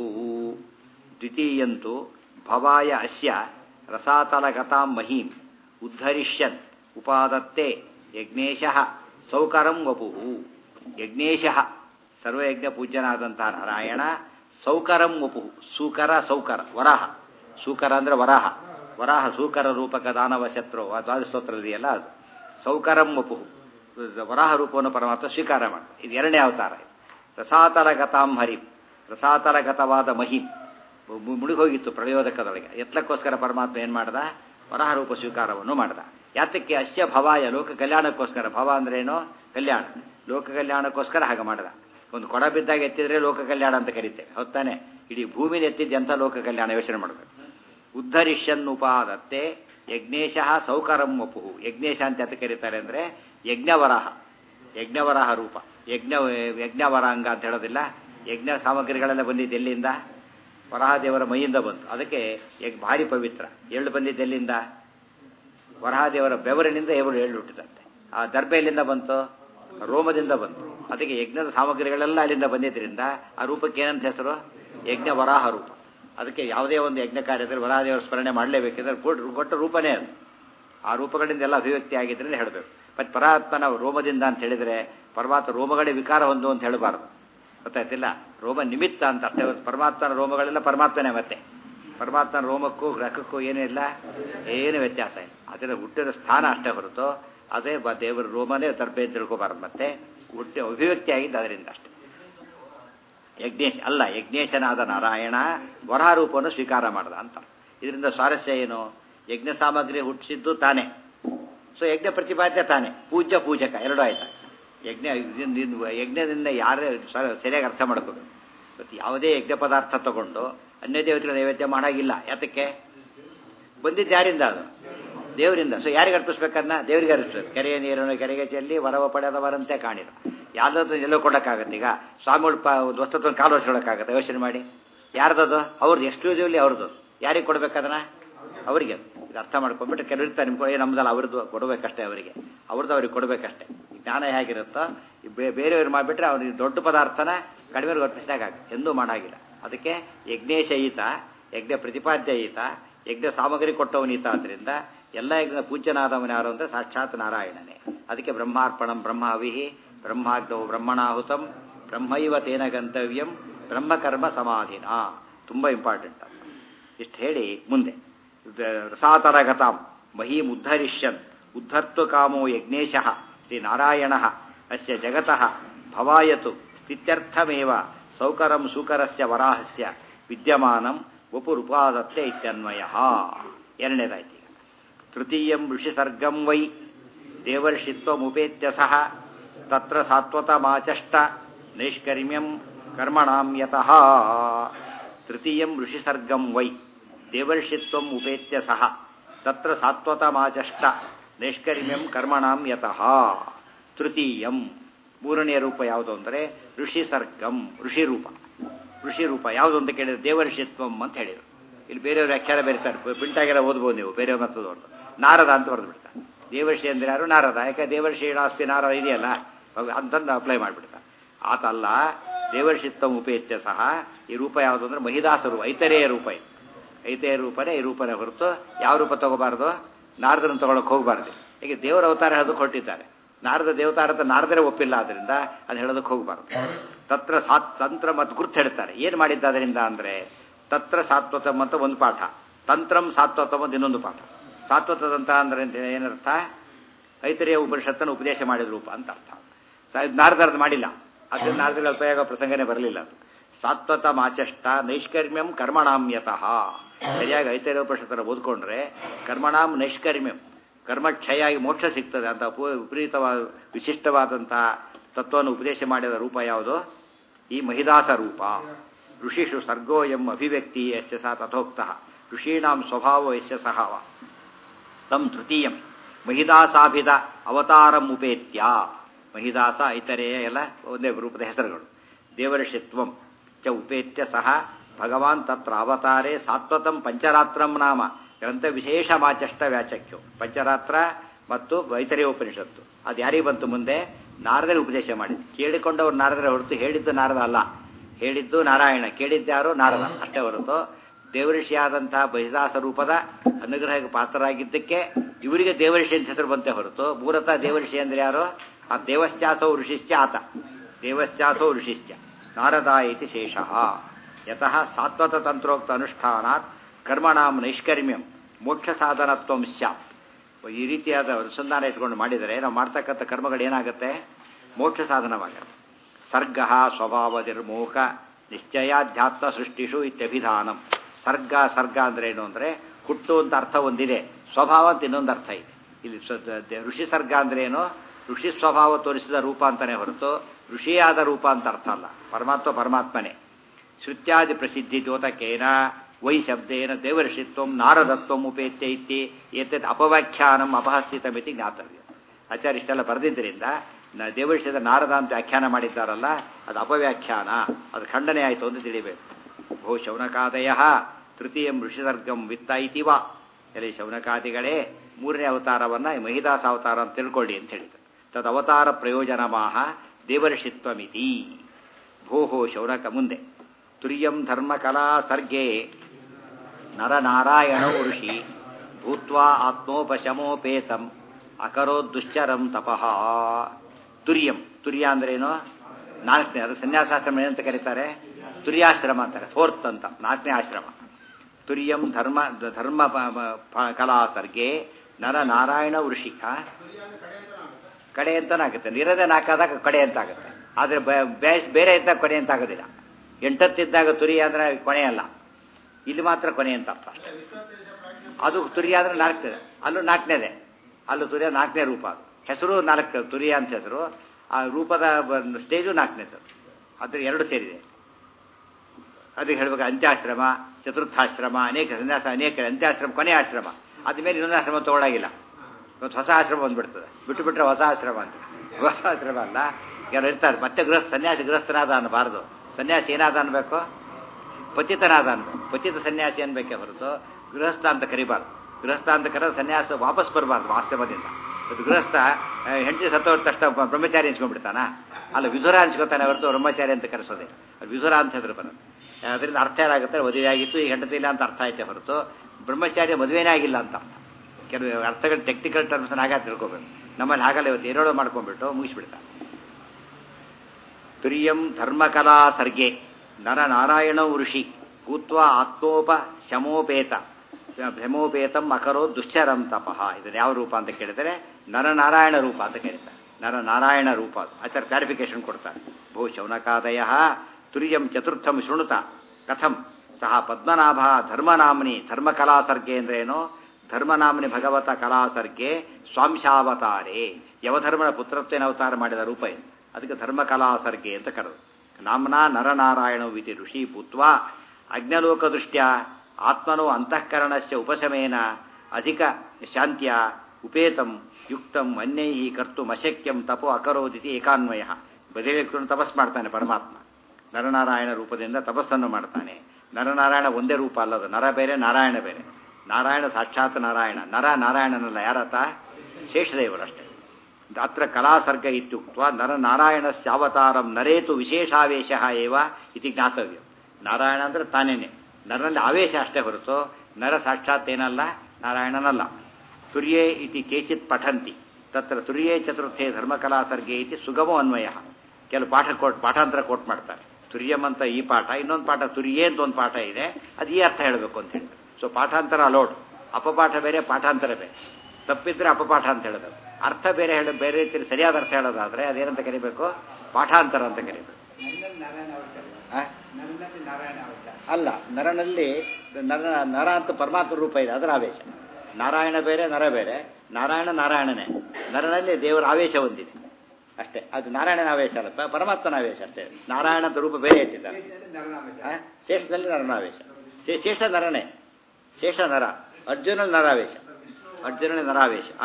ದ್ವಿತೀಯಂತು ಭವಾಯ ಅಸ್ಯ ರಸಾತಲಗತಾಂ ಮಹೀಂ ಉದ್ಧರಿಷ್ಯನ್ ಉಪಾದತ್ತೆ ಯಜ್ಞೇಶಃ ಸೌಕರಂ ವಪುಃ. ಯಜ್ಞೇಶಃ ಸರ್ವಯಜ್ಞ ಪೂಜ್ಯನಾದಂತಹ ನಾರಾಯಣ ಸೌಕರಂ ವಪುಃ. ಸೂಕರ ಸೌಕರ ವರಾಹ. ಸೂಕರ ಅಂದ್ರೆ ವರಾಹ. ವರಾಹ ಸೂಕರ ರೂಪಕ ದಾನವ ಶತ್ರು ದ್ವಾದಸ್ತೋತ್ರ ಇದೆಯಲ್ಲ ಅದು. ಸೌಕರಂ ವಪುಃ ವರಾಹ ರೂಪವನ್ನು ಪರಮಾತ್ಮ ಸ್ವೀಕಾರ ಮಾಡ. ಇದು ಎರಡನೇ ಅವತಾರ. ರಸಾತಲಗತಾಂ ಹರಿಂ ರಸಾತಲಗತವಾದ ಮಹಿಂ ಮುಳುಗೋಗಿತ್ತು ಪ್ರಳಯೋದಕದೊಳಗೆ. ಎತ್ತಲಕ್ಕೋಸ್ಕರ ಪರಮಾತ್ಮ ಏನು ಮಾಡ್ದ? ವರಾಹ ರೂಪ ಸ್ವೀಕಾರವನ್ನು ಮಾಡ್ದ. ಯಾತಕ್ಕೆ? ಅಸ್ಯ ಭವಾಯ ಲೋಕ ಕಲ್ಯಾಣಕ್ಕೋಸ್ಕರ. ಭವ ಅಂದ್ರೇನೋ ಕಲ್ಯಾಣ. ಲೋಕ ಕಲ್ಯಾಣಕ್ಕೋಸ್ಕರ ಹಾಗೆ ಮಾಡ್ದ. ಒಂದು ಕೊಡ ಬಿದ್ದಾಗ ಎತ್ತಿದ್ರೆ ಲೋಕ ಕಲ್ಯಾಣ ಅಂತ ಕರಿತೇವೆ. ಹೊತ್ತಾನೆ ಇಡೀ ಭೂಮಿನ ಎತ್ತಿದ್ದೆ ಅಂತ ಲೋಕ ಕಲ್ಯಾಣ ಯೋಚನೆ ಮಾಡಬೇಕು. ಉದ್ಧರಿಷ್ಯನ್ನುಪಾದತ್ತೆ ಯಜ್ಞೇಶಃ ಸೌಕರಂ ವಪುಃ. ಯಜ್ಞೇಶ ಅಂತ ಅಂತ ಕರೀತಾರೆ ಅಂದರೆ ಯಜ್ಞವರಾಹ. ಯಜ್ಞವರಾಹ ರೂಪ. ಯಜ್ಞ ಯಜ್ಞವರಾಂಗ ಅಂತ ಹೇಳೋದಿಲ್ಲ. ಯಜ್ಞ ಸಾಮಗ್ರಿಗಳೆಲ್ಲ ಬಂದಿದ್ದು ಎಲ್ಲಿಂದ? ವರಾಹದೇವರ ಮೈಯಿಂದ ಬಂತು. ಅದಕ್ಕೆ ಯಜ್ಞ ಭಾರಿ ಪವಿತ್ರ. ಎಳ್ಳು ಬಂದಿದ್ದು ಎಲ್ಲಿಂದ? ವರಾಹದೇವರ ಬೆವರಿನಿಂದ ಎವರು ಎಳ್ಳು ಹುಟ್ಟಿದಂತೆ. ಆ ದರ್ಬೆ ಎಲ್ಲಿಂದ ಬಂತು? ರೋಮದಿಂದ ಬಂತು. ಅದಕ್ಕೆ ಯಜ್ಞದ ಸಾಮಗ್ರಿಗಳೆಲ್ಲ ಅಲ್ಲಿಂದ ಬಂದಿದ್ದರಿಂದ ಆ ರೂಪಕ್ಕೆ ಏನಂತ ಹೆಸರು? ಯಜ್ಞ ವರಾಹ ರೂಪ. ಅದಕ್ಕೆ ಯಾವುದೇ ಒಂದು ಯಜ್ಞ ಕಾರ್ಯದಲ್ಲಿ ವರಾಹದೇವರ ಸ್ಮರಣೆ ಮಾಡಲೇಬೇಕಿದ್ರೆ ಕೊಟ್ಟ ರೂಪನೇ ಅದು. ಆ ರೂಪಗಳಿಂದ ಎಲ್ಲ ಅಭಿವ್ಯಕ್ತಿ ಆಗಿದ್ರೆ ಹೇಳಬೇಕು. ಮತ್ತು ಪರಮಾತ್ಮನ ರೋಮದಿಂದ ಅಂತ ಹೇಳಿದರೆ ಪರಮಾತ್ಮ ರೋಮಗಳೇ ವಿಕಾರ ಹೊಂದು ಅಂತ ಹೇಳಬಾರ್ದು. ಗೊತ್ತಾಯ್ತಿಲ್ಲ? ರೋಮ ನಿಮಿತ್ತ ಅಂತ ಅಷ್ಟೇ. ಪರಮಾತ್ಮನ ರೋಮಗಳೆಲ್ಲ ಪರಮಾತ್ಮನೇ. ಮತ್ತೆ ಪರಮಾತ್ಮನ ರೋಮಕ್ಕೂ ಗ್ರಹಕ್ಕೂ ಏನೂ ಇಲ್ಲ, ಏನು ವ್ಯತ್ಯಾಸ ಇಲ್ಲ. ಅದರ ಹುಟ್ಟಿದ ಸ್ಥಾನ ಅಷ್ಟೇ ಹೊರತು ಅದೇ ದೇವರ ರೋಮನೇ ತರ್ಪೆ ಅಂತ ತಿಳ್ಕೊಬಾರ್ದು. ಮತ್ತೆ ಹುಟ್ಟಿ ಅಭಿವ್ಯಕ್ತಿ ಆಗಿದ್ದು ಅದರಿಂದ ಅಷ್ಟೆ. ಯಜ್ಞೇಶ್ ಅಲ್ಲ, ಯಜ್ಞೇಶನಾದ ನಾರಾಯಣ ವರಾರೂಪವನ್ನು ಸ್ವೀಕಾರ ಮಾಡ್ದ ಅಂತ. ಇದರಿಂದ ಸ್ವಾರಸ್ಯ ಏನು? ಯಜ್ಞ ಸಾಮಗ್ರಿ ಹುಟ್ಟಿಸಿದ್ದು ತಾನೇ, ಸೊ ಯಜ್ಞ ಪ್ರತಿಪಾದ್ಯ ತಾನೇ, ಪೂಜ್ಯ ಪೂಜಕ ಎರಡೂ ಆಯ್ತಾ. ಯಜ್ಞ ಯಜ್ಞದಿಂದ ಯಾರೇ ಸರಿಯಾಗಿ ಅರ್ಥ ಮಾಡ್ಕೋಬೇಕು. ಇವತ್ತು ಯಾವುದೇ ಯಜ್ಞ ಪದಾರ್ಥ ತಗೊಂಡು ಅನ್ಯ ದೇವತೆಗಳ ನೈವೇದ್ಯ ಮಾಡಾಗಿಲ್ಲ. ಯಾತಕ್ಕೆ? ಬಂದಿದ್ದು ಯಾರಿಂದ? ಅದು ದೇವರಿಂದ. ಸೊ ಯಾರಿಗೆ ಅರ್ಪಿಸ್ಬೇಕನ್ನ? ದೇವರಿಗೆ ಅರ್ಪಿಸ್ಬೇಕು. ಕೆರೆಯ ನೀರನ್ನು ಕೆರೆಗೆ ಚೆಲ್ಲಿ ವರವ ಪಡೆದವರಂತೆ ಕಾಣಿರ. ಯಾವ್ದಾದ್ರು ಎಲ್ಲೋ ಕೊಡೋಕ್ಕಾಗತ್ತೆ? ಈಗ ಸ್ವಾಮಿಗಳು ಪ ವಸ್ತುತ್ವ ಕಾಲು ವರ್ಷಗಳಕ್ಕಾಗತ್ತೆ? ಯೋಚನೆ ಮಾಡಿ. ಯಾರ್ದದು? ಅವ್ರದ್ದು ಎಕ್ಸ್ಕ್ಲೂಸಿವ್ಲಿ ಅವ್ರದ್ದು. ಯಾರಿಗೆ ಕೊಡ್ಬೇಕದನ್ನ? ಅವರಿಗೆ. ಇದು ಅರ್ಥ ಮಾಡ್ಕೊಂಡ್ಬಿಟ್ಟು ಕೆಲವರಿರ್ತಾರೆ ನಿಮ್ಗೆ ನಮ್ದಲ್ಲ ಅವ್ರದ್ದು ಕೊಡಬೇಕಷ್ಟೇ, ಅವರಿಗೆ ಅವ್ರದ್ದು ಅವ್ರಿಗೆ ಕೊಡಬೇಕಷ್ಟೇ. ಜ್ಞಾನ ಹೇಗಿರುತ್ತೋ ಬೇರೆಯವ್ರು ಮಾಡಿಬಿಟ್ರೆ ಅವ್ರಿಗೆ ದೊಡ್ಡ ಪದಾರ್ಥನ ಕಡಿಮೆಗೆ ಅರ್ಪಿಸಿದಾಗ ಎಂದೂ ಮಾಡಾಗಿಲ್ಲ. ಅದಕ್ಕೆ ಯಜ್ಞೇಶ ಈತ, ಯಜ್ಞ ಪ್ರತಿಪಾದ್ಯ ಈತ, ಯಜ್ಞ ಸಾಮಗ್ರಿ ಕೊಟ್ಟವನೀತ. ಆದ್ದರಿಂದ ಎಲ್ಲ ಯಜ್ಞ ಪೂಜ್ಯನಾದವನು ಯಾರು ಅಂದರೆ ಸಾಕ್ಷಾತ್ ನಾರಾಯಣನೇ. ಅದಕ್ಕೆ ಬ್ರಹ್ಮಾರ್ಪಣಂ ಬ್ರಹ್ಮ ಅವಿಹಿ ಬ್ರಹ್ಮಾಗ್ನವು ಬ್ರಹ್ಮಣಾಹುತಂ ಬ್ರಹ್ಮೈವ ತೇನ ಗಂತವ್ಯಂ ಬ್ರಹ್ಮಕರ್ಮ ಸಮಾಧಿನ. ತುಂಬ ಇಂಪಾರ್ಟೆಂಟ್. ಇಷ್ಟು ಹೇಳಿ ಮುಂದೆ ರಸಾತರಗತಾಂ ಮಹೀಂ ಉದ್ಧರಿಷ್ಯನ್ ಉದ್ಧರ್ತು ಕಾಮೋ ಯಜ್ಞೇಶಃ ಶ್ರೀ ನಾರಾಯಣಃ ಅಸ್ಯ ಜಗತಃ ಭವಾಯತು ಸ್ಥಿತ್ಯರ್ಥಮೇವ ಸೌಕರಂ ಸೂಕರಸ್ಯ ವರಾಹಸ್ಯ ವಿದ್ಯಮಾನಂ ವಪುರುಪಾದತ್ತೆ ಇತ್ಯನ್ವಯಃ. ಎರಡನೇದಾಯ್ತು. ಈಗ ತೃತೀಯಂ ಋಷಿಸರ್ಗಂ ವೈ ದೇವರ್ಷಿತ್ವಮುಪೇತ್ಯ ಸಹ ತತ್ರ ಸಾತ್ವತಮಾಚಷ್ಟ ನೈಷ್ಕರ್ಮ್ಯಂ ಕರ್ಮಣಾಂ ಯತಃ. ತೃತೀಯಂ ಋಷಿಸರ್ಗಂ ವೈ ದೇವರ್ಷಿತ್ವಂ ಉಪೇತ್ಯ ಸಹ ತತ್ರ ಸಾತ್ವತಮಾಚಷ್ಟ ನೈಷ್ಕರ್ಮ್ಯಂ ಕರ್ಮಣಾಂ ಯತಃ. ತೃತೀಯಂ ಮೂರನೆಯ ರೂಪ ಯಾವುದು ಅಂದರೆ ಋಷಿಸರ್ಗಂ, ಋಷಿ ರೂಪ. ಋಷಿ ರೂಪ ಯಾವುದು ಅಂತ ಕೇಳಿದ್ರೆ ದೇವರ್ಷಿತ್ವಂ ಅಂತ ಹೇಳಿದರು. ಇಲ್ಲಿ ಬೇರೆಯವ್ರ ವ್ಯಾಖ್ಯಾನ ಬೇರ್ತಾರೆ, ಪ್ರಿಂಟಾಗೆಲ್ಲ ಓದ್ಬೋದು ನೀವು. ಬೇರೆಯವ್ರ ಮತ್ತದವ್ರದ್ದು ನಾರದ ಅಂತ ಬರೆದು ಬಿಡ್ತಾರೆ. ದೇವರ್ಷಿ ಅಂದರೆ ಯಾರು? ನಾರದ. ಯಾಕೆ ದೇವರ್ಷಿ ಆಸ್ತಿ ನಾರದ ಇದೆಯಲ್ಲ ಅಂತಂದು ಅಪ್ಲೈ ಮಾಡಿಬಿಡ್ತಾರೆ. ಆತಲ್ಲ, ದೇವರ್ಷಿತ್ವಂ ಉಪೇತ್ಯ ಸಹ. ಈ ರೂಪ ಯಾವುದು ಅಂದರೆ ಮಹಿದಾಸ ರೂಪ, ಐತರೇಯ ರೂಪ. ಇದು ಐತೇಯ ರೂಪನೇ ಈ ರೂಪನೇ ಹೊರತು ಯಾವ ರೂಪ ತಗೋಬಾರ್ದು? ನಾರದನ್ನು ತಗೊಳಕ್ಕೆ ಹೋಗಬಾರ್ದು. ಹೀಗೆ ದೇವರ ಅವತಾರ ಹೇಳೋದಕ್ಕೆ ಹೊರಟಿದ್ದಾರೆ. ನಾರದ ದೇವತಾರದ ನಾರದರೇ ಒಪ್ಪಿಲ್ಲ, ಆದ್ದರಿಂದ ಅದು ಹೇಳೋದಕ್ಕೆ ಹೋಗಬಾರ್ದು. ತತ್ರ ಸಾತ್ ತಂತ್ರ ಮತ್ತು ಗುರ್ತು ಹೇಳ್ತಾರೆ. ಏನು ಮಾಡಿದ್ದ ಅದರಿಂದ ಅಂದರೆ ತತ್ರ ಸಾತ್ವತಂ ಅಂತ ಒಂದು ಪಾಠ, ತಂತ್ರಂ ಸಾತ್ವತಂ ಅಂತ ಇನ್ನೊಂದು ಪಾಠ. ಸಾತ್ವತದಂತ ಅಂದರೆ ಏನರ್ಥ? ಐತರೇಯ ಉಪನಿಷತ್ತನ್ನು ಉಪದೇಶ ಮಾಡಿದ ರೂಪ ಅಂತ ಅರ್ಥ. ನಾರದರದ್ದು ಮಾಡಿಲ್ಲ, ಅದರಿಂದ ನಾರದಲ್ಲಿ ಉಪಯೋಗ ಪ್ರಸಂಗನೇ ಬರಲಿಲ್ಲ. ಅದು ಸಾತ್ವತಂ ಆಚಷ್ಟ ನೈಷ್ಕರ್ಮ್ಯಂ ಕರ್ಮಣಾಂ ಯತಃ. ಸರಿಯಾಗಿ ಐತರೇಯ ಉಪನಿಷತ್ತನ್ನು ಓದ್ಕೊಂಡ್ರೆ ಕರ್ಮಣಾಂ ನೈಷ್ಕರ್ಮ್ಯಂ, ಕರ್ಮಕ್ಷಯಾಗಿ ಮೋಕ್ಷ ಸಿಗ್ತದೆ ಅಂತ ವಿಪರೀತವಾದ ವಿಶಿಷ್ಟವಾದಂತಹ ತತ್ವವನ್ನು ಉಪದೇಶ ಮಾಡಿದ ರೂಪ ಯಾವುದು? ಈ ಮಹಿದಾಸ ರೂಪ. ಋಷಿಷು ಸರ್ಗೋ ಎಂ ಅಭಿವ್ಯಕ್ತಿ ಯಸ್ಯ ಸಹ ತಥೋಕ್ತಃ ಋಷೀಣಾಂ ಸ್ವಭಾವೋ ಯಸ್ಯ ಸಹ ತಂ ತೃತೀಯಂ ಮಹಿದಾಸಾಭಿದ ಅವತಾರಂ ಉಪೇತ್ಯ. ಮಹಿದಾಸ ಐತರೇಯ ಎಲ್ಲ ಒಂದೇ ರೂಪದ ಹೆಸರುಗಳು. ದೇವರ್ಷಿತ್ವಂ ಚ ಉಪೇತ್ಯ ಸಹ ಭಗವಾನ್ ತತ್ರ ಅವತಾರೇ ಸಾತ್ವತಂ ಪಂಚರಾತ್ರಂ ನಾಮ ಗ್ರಂಥ ವಿಶೇಷ ಮಾಚಷ್ಟ ವ್ಯಾಚಕ್ಯು. ಪಂಚರಾತ್ರ ಮತ್ತು ಐತರೇಯ ಉಪನಿಷತ್ತು ಅದು ಯಾರಿಗೆ ಬಂತು? ಮುಂದೆ ನಾರದರೆ ಉಪದೇಶ ಮಾಡಿದ್ದು. ಕೇಳಿಕೊಂಡವರು ನಾರದರೆ ಹೊರತು ಹೇಳಿದ್ದು ನಾರದ ಅಲ್ಲ. ಹೇಳಿದ್ದು ನಾರಾಯಣ, ಕೇಳಿದ್ದ್ಯಾರು? ನಾರದ ಅಷ್ಟೇ ಹೊರತು ದೇವಋಷಿಯಾದಂತಹ ಬಹಿದಾಸ ರೂಪದ ಅನುಗ್ರಹಕ್ಕೆ ಪಾತ್ರರಾಗಿದ್ದಕ್ಕೆ ಇವರಿಗೆ ದೇವಋಷಿ ಅಂತ ಹೆಸರು ಬಂತೆ ಹೊರತು ಮೂಲತಃ ದೇವಋಷಿ ಅಂದ್ರೆ ಯಾರು? ಆ ದೇವಶ್ಚಾಸೋ ಋಷಿಶ್ಚ ಆತ, ದೇವಶ್ಚಾಸೋ ಋಷಿಶ್ಚ ನಾರದ ಇತಿ ಶೇಷಃ. ಯತಃ ಸಾತ್ವತ ತಂತ್ರೋಕ್ತ ಅನುಷ್ಠಾನಾತ್ ಕರ್ಮಣಾಂ ನೈಷ್ಕರ್ಮ್ಯಂ ಮೋಕ್ಷ ಸಾಧನತ್ವಂ ಸ್ಯಾತ್. ಈ ರೀತಿಯಾದ ಅನುಸಂಧಾನ ಇಟ್ಕೊಂಡು ಮಾಡಿದರೆ ನಾವು ಮಾಡ್ತಕ್ಕಂಥ ಕರ್ಮಗಳು ಏನಾಗುತ್ತೆ? ಮೋಕ್ಷ ಸಾಧನವಾಗುತ್ತೆ. ಸರ್ಗ ಸ್ವಭಾವದಿರ್ಮೋಹ ನಿಶ್ಚಯಾಧ್ಯಾತ್ಮ ಸೃಷ್ಟಿಷು ಇತ್ಯಭಿಧಾನಂ. ಸರ್ಗ ಸರ್ಗ ಅಂದ್ರೆ ಏನು ಅಂದರೆ ಹುಟ್ಟು ಅಂತ ಅರ್ಥ ಒಂದಿದೆ, ಸ್ವಭಾವ ಅಂತ ಇನ್ನೊಂದು ಅರ್ಥ ಇದೆ. ಇಲ್ಲಿ ಋಷಿ ಸರ್ಗ ಅಂದ್ರೆ ಏನು? ಋಷಿ ಸ್ವಭಾವ ತೋರಿಸಿದ ರೂಪ ಅಂತಾನೆ ಹೊರತು ಋಷಿಯಾದ ರೂಪ ಅಂತ ಅರ್ಥ ಅಲ್ಲ. ಪರಮಾತ್ಮ ಪರಮಾತ್ಮನೇ. ಶ್ರುತ್ಯಾದಿ ಪ್ರಸಿದ್ಧಿ ದ್ಯೋತಕೇನ ವೈ ಶಬ್ದೇನ ದೇವರ್ಷಿತ್ವಂ ನಾರದತ್ವಂ ಉಪೇತ್ಯ ಇತ್ತಿ ಏತದ್ ಅಪವ್ಯಾಖ್ಯಾನಂ ಅಪಹಸ್ಥಿತಮಿತಿ ಜ್ಞಾತವ್ಯ. ಆಚಾರ್ಯ ಇಷ್ಟೆಲ್ಲ ಬರೆದಿದ್ದರಿಂದ ದೇವರ್ಷಿದ ನಾರದ ಅಂತ ವ್ಯಾಖ್ಯಾನ ಮಾಡಿದ್ದಾರಲ್ಲ, ಅದು ಅಪವ್ಯಾಖ್ಯಾನ, ಅದು ಖಂಡನೆ ಆಯಿತು ಅಂತ ತಿಳಿಬೇಕು. ಭೋ ಶೌನಕಾದಯ ತೃತೀಯಂ ಋಷಿಸರ್ಗಂ ವಿತ್ತ ಇತಿ ವಾ. ಎಲ್ಲಿ ಶೌನಕಾದಿಗಳೇ ಮೂರನೇ ಅವತಾರವನ್ನು ಮಹಿದಾಸ ಅವತಾರ ಅಂತ ತಿಳ್ಕೊಳ್ಳಿ ಅಂತ ಹೇಳಿದರು. ತದ್ ಅವತಾರ ಪ್ರಯೋಜನಮಾಹ ದೇವರ್ಷಿತ್ವಮಿತಿ. ಭೋಹೋ ಶೌನಕ ಮುಂದೆ ತುರ್ಯಂ ಧರ್ಮಕಲಾ ಸರ್ಗೇ ನರನಾರಾಯಣೋ ಋಷಿ ಭೂತ್ವಾ ಆತ್ಮೋಪಶಮೋಪೇತಂ ಅಕರೋದ್ದುಶ್ಚರಂ ತಪಃ. ತುರ್ಯಂ, ತುರ್ಯ ಅಂದ್ರೇನು? ನಾಲ್ಕನೇ, ಅದು ಸನ್ಯಾಸಾಶ್ರಮ ಏನಂತ ಕರೀತಾರೆ? ತುರ್ಯಾಶ್ರಮ ಅಂತಾರೆ. ಫೋರ್ತ್ ಅಂತ, ನಾಲ್ಕನೇ ಆಶ್ರಮ. ತುರ್ಯಂ ಧರ್ಮ ಧರ್ಮ ಕಲಾ ಸರ್ಗೆ ನರ ನಾರಾಯಣ ಋಷಿ. ಕಡೆ ಅಂತಲೂ ಆಗುತ್ತೆ. ಇರೋದೇ ನಾಲ್ಕಾದಾಗ ಕಡೆ ಅಂತ ಆಗುತ್ತೆ. ಆದರೆ ಬೇರೆ ಇದ್ದಾಗ ಕೊನೆ ಅಂತ ಆಗೋದಿಲ್ಲ. ಎಂಟತ್ತಿದ್ದಾಗ ತುರಿಯ ಅಂದರೆ ಕೊನೆ ಅಲ್ಲ, ಇಲ್ಲಿ ಮಾತ್ರ ಕೊನೆ ಅಂತ ಅರ್ಥ ಅಷ್ಟೇ. ಅದು ತುರಿಯ ಅಂದರೆ ನಾಲ್ಕನೇದೆ, ಅಲ್ಲೂ ನಾಲ್ಕನೇದೆ, ಅಲ್ಲೂ ತುರಿಯ ನಾಲ್ಕನೇ ರೂಪ. ಅದು ಹೆಸರು ನಾಲ್ಕು, ತುರಿಯ ಅಂತ ಹೆಸರು. ಆ ರೂಪದ ಸ್ಟೇಜು ನಾಲ್ಕನೇದು, ಅದ್ರ ಎರಡು ಸೇರಿದೆ. ಅದಕ್ಕೆ ಹೇಳ್ಬೇಕು ಅಂತ್ಯಾಶ್ರಮ, ಚತುರ್ಥಾಶ್ರಮ, ಅನೇಕ ಸನ್ಯಾಸ, ಅನೇಕ ಅಂತ್ಯಾಶ್ರಮ, ಕೊನೆ ಆಶ್ರಮ. ಅದ್ಮೇಲೆ ಇನ್ನೊಂದು ಆಶ್ರಮ ತೊಗೊಳಾಗಿಲ್ಲ. ಇವತ್ತು ಹೊಸ ಆಶ್ರಮ ಬಂದ್ಬಿಡ್ತದೆ, ಬಿಟ್ಟು ಬಿಟ್ಟರೆ ಹೊಸ ಆಶ್ರಮ ಅಂತ. ಹೊಸ ಆಶ್ರಮ ಅಲ್ಲ, ಯಾರು ಇರ್ತಾರೆ ಮತ್ತೆ ಗೃಹಸ್ಥ ಸನ್ಯಾಸಿ ಗೃಹಸ್ಥನಾದ ಅನ್ನಬಾರ್ದು. ಸನ್ಯಾಸಿ ಏನಾದ ಅನ್ಬೇಕು? ಪತಿತನಾದ ಅನ್ಬೇಕು. ಪತಿತ ಸನ್ಯಾಸಿ ಅನ್ಬೇಕೇ ಹೊರತು ಗೃಹಸ್ಥ ಅಂತ ಕರಿಬಾರ್ದು. ಗೃಹಸ್ಥ ಅಂತ ಕರೆದು ಸನ್ಯಾಸ ವಾಪಸ್ ಬರಬಾರ್ದು ಆಶ್ರಮದಿಂದ. ಅದು ಗೃಹಸ್ಥ ಹೆಂಡತಿ ಸತ್ತೋದ ತಕ್ಷಣ ಬ್ರಹ್ಮಚಾರಿ ಅನ್ಸ್ಕೊಂಡ್ಬಿಡ್ತಾನ? ಅಲ್ಲ, ವಿಧುರ ಅನ್ಸ್ಕೊತಾನೆ ಹೊರತು ಬ್ರಹ್ಮಚಾರಿ ಅಂತ ಕರೆಸೋದೆ. ಅದು ವಿಧುರ ಅಂತ ಹೇಳಿದ್ರು ಬರೋದು. ಅದರಿಂದ ಅರ್ಥ ಏನಾಗುತ್ತೆ, ಮದುವೆ ಆಗಿತ್ತು ಈಗ ಹೆಂಡತಿ ಇಲ್ಲ ಅಂತ ಅರ್ಥ ಐತೆ ಹೊರತು ಬ್ರಹ್ಮಚಾರಿ ಮದುವೆನೇ ಆಗಿಲ್ಲ ಅಂತ ಅರ್ಥ. ಕೆಲವು ಅರ್ಥಗಳು ಟೆಕ್ನಿಕಲ್ ಟರ್ಮ್ಸ್ ಆಗ ತಿಳ್ಕೊಬೇಕು. ನಮ್ಮಲ್ಲಿ ಹಾಗಲ್ಲ, ಇವತ್ತು ಏನೇಳೋ ಮಾಡ್ಕೊಂಡ್ಬಿಟ್ಟು ಮುಗಿಸ್ಬಿಡ್ತಾರೆ. ತುರ್ಯಂ ಧರ್ಮಕಲಾ ಸರ್ಗೆ ನರ ನಾರಾಯಣ ಋಷಿ ಭೂತ್ವ ಆತ್ಮೋಪ ಶಮೋಪೇತ ಶಮೋಪೇತಂ ಅಕರೋ ದುಶ್ಚರಂ ತಪಃ. ಇದನ್ನು ಯಾವ ರೂಪ ಅಂತ ಕೇಳಿದರೆ ನರನಾರಾಯಣ ರೂಪ ಅಂತ ಕೇಳ್ತಾರೆ. ನರನಾರಾಯಣ ರೂಪ ಆಚಾರ್ಯ ಕ್ಲಾರಿಫಿಕೇಶನ್ ಕೊಡ್ತಾರೆ. ಭೂ ಶೌನಕಾದಯ ತುರ್ಯಂ ಚತುರ್ಥಂ ಶೃಣುತ ಕಥಂ ಸಹ ಪದ್ಮನಾಭ ಧರ್ಮನಾಮ್ನಿ ಧರ್ಮಕಲಾಸರ್ಗೆ ಅಂದ್ರೇನು? ಧರ್ಮನಾಮ್ನಿ ಭಗವತ ಕಲಾಸರ್ಗೆ ಸ್ವಾಂಶಾವತಾರೇ, ಯವಧರ್ಮನ ಪುತ್ರತ್ವೇನ ಅವತಾರ ಮಾಡಿದ ರೂಪ ಇದು. ಅದಕ್ಕೆ ಧರ್ಮಕಲಾಸರ್ಗೆ ಅಂತ ಕರೆದು. ನಾಮ್ನಾ ನರನಾರಾಯಣ ವಿತಿ ಋಷಿ ಭೂತ್ವ ಅಜ್ಞಲೋಕದೃಷ್ಟ್ಯಾ ಆತ್ಮನೋ ಅಂತಃಕರಣಸ್ಯ ಉಪಶಮೇನ ಅಧಿಕ ಶಾಂತ್ಯ ಉಪೇತಂ ಯುಕ್ತಂ ಅನ್ಯೈ ಕರ್ತು ಅಶಕ್ಯಂ ತಪೋ ಅಕರೋದಿತಿ ಏಕಾನ್ವಯ. ಬದಲಿಕೊಂಡು ತಪಸ್ ಮಾಡ್ತಾನೆ ಪರಮಾತ್ಮ. ನರನಾರಾಯಣ ರೂಪದಿಂದ ತಪಸ್ಸನ್ನು ಮಾಡ್ತಾನೆ. ನರನಾರಾಯಣ ಒಂದೇ ರೂಪ ಅಲ್ಲದು, ನರ ಬೇರೆ ನಾರಾಯಣ ಬೇರೆ. ನಾರಾಯಣ ಸಾಕ್ಷಾತ್ ನಾರಾಯಣ, ನರ ನಾರಾಯಣನಲ್ಲ. ಯಾರತ? ಶೇಷದೇವರಷ್ಟೇ. ಅತ್ರ ಕಲಾಸರ್ಗ ಇತ್ಯುಕ್ತ ನರನಾರಾಯಣಸ್ಯಾವತಾರಂ ನರೇತು ವಿಶೇಷಾವೇಶ ಏವ ಇತಿ ಜ್ಞಾತವ್ಯ. ನಾರಾಯಣ ಅಂದರೆ ತಾನೇನೆ, ನರನಲ್ಲಿ ಆವೇಶ ಅಷ್ಟೇ ಹೊರತು ನರ ಸಾಕ್ಷಾತ್ ಏನಲ್ಲ, ನಾರಾಯಣನಲ್ಲ. ತುರ್ಯೇ ಇತಿ ಕೇಚಿತ್ ಪಠಂತಿ ತತ್ರ ತುರ್ಯೇ ಚತುರ್ಥೇ ಧರ್ಮಕಲಾಸರ್ಗೆ ಇತಿ ಸುಗಮೋ ಅನ್ವಯ. ಕೆಲವು ಪಾಠ ಕೋಟ್ ಪಾಠಾಂತರ ಕೋಟ್ ಮಾಡ್ತಾರೆ. ತುರ್ಯಂ ಅಂತ ಈ ಪಾಠ, ಇನ್ನೊಂದು ಪಾಠ ತುರ್ಯೇ ಅಂತ ಒಂದು ಪಾಠ ಇದೆ, ಅದು ಈ ಅರ್ಥ ಹೇಳಬೇಕು ಅಂತ ಹೇಳ್ತಾರೆ. So ಪಾಠಾಂತರ allowed. ಅಪಪಾಠ ಬೇರೆ, ಪಾಠಾಂತರ ಬೇರೆ. ತಪ್ಪಿದ್ರೆ ಅಪಪಾಠ ಅಂತ ಹೇಳೋದು. ಅರ್ಥ ಬೇರೆ ಹೇಳ ಬೇರೆ ರೀತಿಯಲ್ಲಿ ಸರಿಯಾದ ಅರ್ಥ ಹೇಳೋದಾದ್ರೆ ಅದೇನಂತ ಕರಿಬೇಕು? ಪಾಠಾಂತರ ಅಂತ ಕರಿಬೇಕು. ಅಲ್ಲ, ನರನಲ್ಲಿ ನರ ನರ ಅಂತ ಪರಮಾತ್ಮ ರೂಪ ಇದೆ, ಅದರ ಆವೇಶ. ನಾರಾಯಣ ಬೇರೆ, ನರ ಬೇರೆ. ನಾರಾಯಣ ನಾರಾಯಣನೇ, ನರನಲ್ಲಿ ದೇವರ ಆವೇಶ ಹೊಂದಿದೆ ಅಷ್ಟೇ. ಅದು ನಾರಾಯಣನ ಆವೇಶ ಅಲ್ಲ, ಪರಮಾತ್ಮನ ಆವೇಶ ಅಷ್ಟೇ. ನಾರಾಯಣ ಅಂತ ರೂಪ ಬೇರೆ ಇಟ್ಟಿದ್ದಾರೆ. ಶೇಷದಲ್ಲಿ ನರನಾವೇಶ. ಶೇಷ ನರನೇ, ಶೇಷ ನರ. ಅರ್ಜುನ ನರಾವೇಶ, ಅರ್ಜುನನ ನರಾವೇಶ. ಆ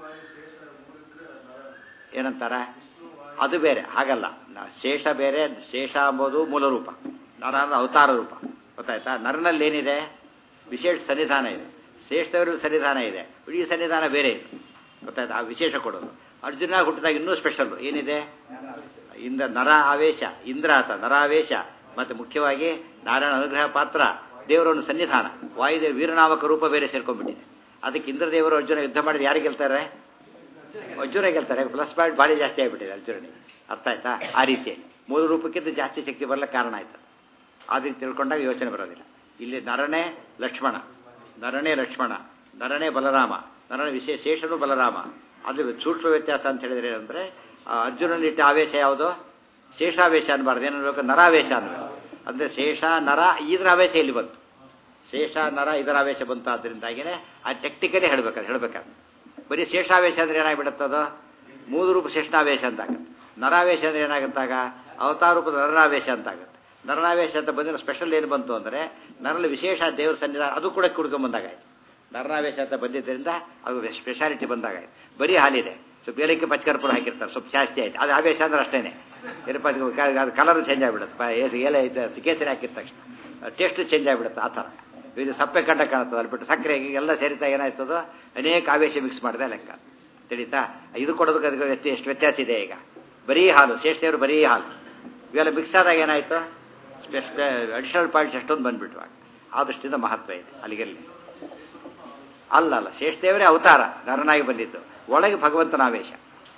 ಏನಂತಾರ? ಅದು ಬೇರೆ, ಹಾಗಲ್ಲ. ಶೇಷ ಬೇರೆ, ಶೇಷ ಎಂಬುದು ಮೂಲ ರೂಪ, ನರ ಅಂದ್ರೆ ಅವತಾರ ರೂಪ. ಗೊತ್ತಾಯ್ತಾ? ನರನಲ್ಲಿ ಏನಿದೆ? ವಿಶೇಷ ಸನ್ನಿಧಾನ ಇದೆ. ಶ್ರೇಷ್ಠವರು ಸನ್ನಿಧಾನ ಇದೆ, ಇಡೀ ಸನ್ನಿಧಾನ ಬೇರೆ ಇದೆ. ಗೊತ್ತಾಯ್ತಾ? ಆ ವಿಶೇಷ ಕೊಡೋದು. ಅರ್ಜುನ ಹುಟ್ಟಿದಾಗ ಇನ್ನೂ ಸ್ಪೆಷಲ್ ಏನಿದೆ? ಇಂದ್ರ ನರ ಆವೇಶ, ಇಂದ್ರ ಆತ ನರಾವೇಶ, ಮತ್ತು ಮುಖ್ಯವಾಗಿ ನಾರಾಯಣ ಅನುಗ್ರಹ ಪಾತ್ರ, ದೇವರನ್ನು ಸನ್ನಿಧಾನ. ವಾಯುದೇವ ವೀರನಾಮಕ ರೂಪ ಬೇರೆ ಸೇರ್ಕೊಂಡ್ಬಿಟ್ಟಿದೆ. ಅದಕ್ಕೆ ಇಂದ್ರದೇವರು ಅರ್ಜುನ ಯುದ್ಧ ಮಾಡಿದ್ರೆ ಯಾರು ಗೆಲ್ತಾರೆ? ಅರ್ಜುನ ಗೆಲ್ತಾರೆ. ಪ್ಲಸ್ ಪಾಯಿಂಟ್ ಭಾರಿ ಜಾಸ್ತಿ ಆಗಿಬಿಟ್ಟಿದೆ ಅರ್ಜುನಿಗೆ. ಅರ್ಥ ಆಯ್ತಾ? ಆ ರೀತಿ ಮೂಲ ರೂಪಕ್ಕಿಂತ ಜಾಸ್ತಿ ಶಕ್ತಿ ಬರಲಿಕ್ಕೆ ಕಾರಣ ಆಯ್ತು. ಆ ರೀತಿ ತಿಳ್ಕೊಂಡಾಗ ಯೋಚನೆ ಬರೋದಿಲ್ಲ. ಇಲ್ಲಿ ನರನೇ ಲಕ್ಷ್ಮಣ, ನರನೇ ಲಕ್ಷ್ಮಣ, ನರನೇ ಬಲರಾಮ, ನರನ ವಿಶೇಷ ಶೇಷನು ಬಲರಾಮ. ಅದು ಸೂಕ್ಷ್ಮ ವ್ಯತ್ಯಾಸ ಅಂತ ಹೇಳಿದ್ರೆ ಏನಂದರೆ, ಅರ್ಜುನನಿಟ್ಟ ಆವೇಶ ಯಾವುದು? ಶೇಷಾವೇಶ ಅನ್ಬಾರ್ದು, ಏನನ್ಬೇಕು? ನರಾವೇಶ ಅನ್ಬೇಕು. ಅಂದರೆ ಶೇಷ ನರ ಇದರ ಆವೇಶ ಇಲ್ಲಿ ಬಂತು. ಶೇಷ ನರ ಇದರ ಆವೇಶ ಬಂತು. ಆದ್ದರಿಂದಾಗಿಯೇ ಆ ಟೆಕ್ನಿಕಲಿ ಹೇಳ್ಬೇಕಾದ್ರೆ ಹೇಳ್ಬೇಕಾದ್ರೆ ಬರೀ ಶೇಷಾವೇಶ ಅಂದರೆ ಏನಾಗ್ಬಿಡುತ್ತದು? ಮೂಲ ರೂಪ ಶೇಷನಾವೇಶ ಅಂತ ಆಗುತ್ತೆ. ನರಾವೇಶ ಅಂದರೆ ಏನಾಗುತ್ತಾಗ? ಅವತಾರ ರೂಪದ ನರನಾವೇಶ ಅಂತ ಆಗುತ್ತೆ. ನರನಾವೇಶ ಅಂತ ಬಂದರೆ ಸ್ಪೆಷಲ್ ಏನು ಬಂತು ಅಂದರೆ, ನರಲ್ಲಿ ವಿಶೇಷ ದೇವರ ಸನ್ನಿಧಾನ ಅದು ಕೂಡ ಕುಡ್ಕೊಂಬಂದಾಗಾಯ್ತು. ನರನಾವೇಶ ಅಂತ ಬಂದಿದ್ದರಿಂದ ಅದು ಸ್ಪೆಷಾಲಿಟಿ ಬಂದಾಗಾಯ್ತು. ಬರೀ ಹಾಲಿದೆ, ಸ್ವಲ್ಪ ಏಲಕ್ಕಿ ಪಚ್ಚಕರ್ಪುರ ಹಾಕಿರ್ತಾರೆ, ಸ್ವಲ್ಪ ಜಾಸ್ತಿ ಆಯ್ತು. ಅದು ಆವೇಶ ಅಂದ್ರೆ ಅಷ್ಟೇ. ಏನು ಪಚ ಅದು ಕಲರ್ ಚೇಂಜ್ ಆಗಿಬಿಡುತ್ತೆ. ಎಲೆ ಕೇಸರಿ ಹಾಕಿದ ತಕ್ಷಣ ಟೇಸ್ಟ್ ಚೇಂಜ್ ಆಗಿಬಿಡುತ್ತೆ. ಆ ಥರ ಇದು ಸಪ್ಪೆ ಕಂಡ ಕಾಣುತ್ತದೆ. ಅಲ್ಲಿ ಬಿಟ್ಟು ಸಕ್ಕರೆ ಎಲ್ಲ ಸೇರಿತಾ ಏನಾಯ್ತದೋ ಅನೇಕ ಆವೇಶ ಮಿಕ್ಸ್ ಮಾಡಿದೆ ಲೆಕ್ಕ. ತಿಳಿತಾ? ಇದು ಕೊಡೋದಕ್ಕೆ ಅದಕ್ಕೆ ವ್ಯತ್ಯಾಸ ಎಷ್ಟು ವ್ಯತ್ಯಾಸ ಇದೆ. ಈಗ ಬರೀ ಹಾಲು, ಶ್ರೇಷ್ಠದೇವರು ಬರೀ ಹಾಲು, ಇವೆಲ್ಲ ಮಿಕ್ಸ್ ಆದಾಗ ಏನಾಯಿತು? ಅಡಿಷನಲ್ ಪಾಯಿಂಟ್ಸ್ ಎಷ್ಟೊಂದು ಬಂದುಬಿಟ್ವು. ಆ ದೃಷ್ಟಿಯಿಂದ ಮಹತ್ವ ಇದೆ ಅಲ್ಲಿಗೆಲ್ಲಿ. ಅಲ್ಲಲ್ಲ, ಶ್ರೇಷ್ಠದೇವರೇ ಅವತಾರ ನರನಾಗಿ ಬಂದಿದ್ದು, ಒಳಗೆ ಭಗವಂತನ ಆವೇಶ